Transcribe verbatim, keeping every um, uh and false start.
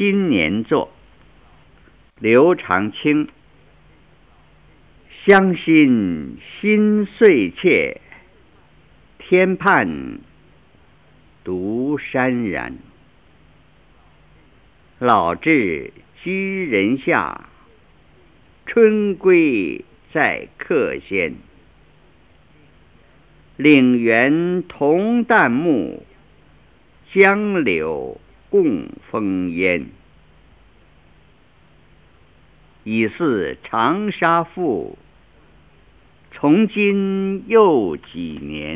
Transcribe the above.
新年作，刘长卿。乡心心碎切，天畔独潸然。老至居人下，春归在客先。岭猿同旦暮，江柳共风烟。已似长沙赋，从今又几年。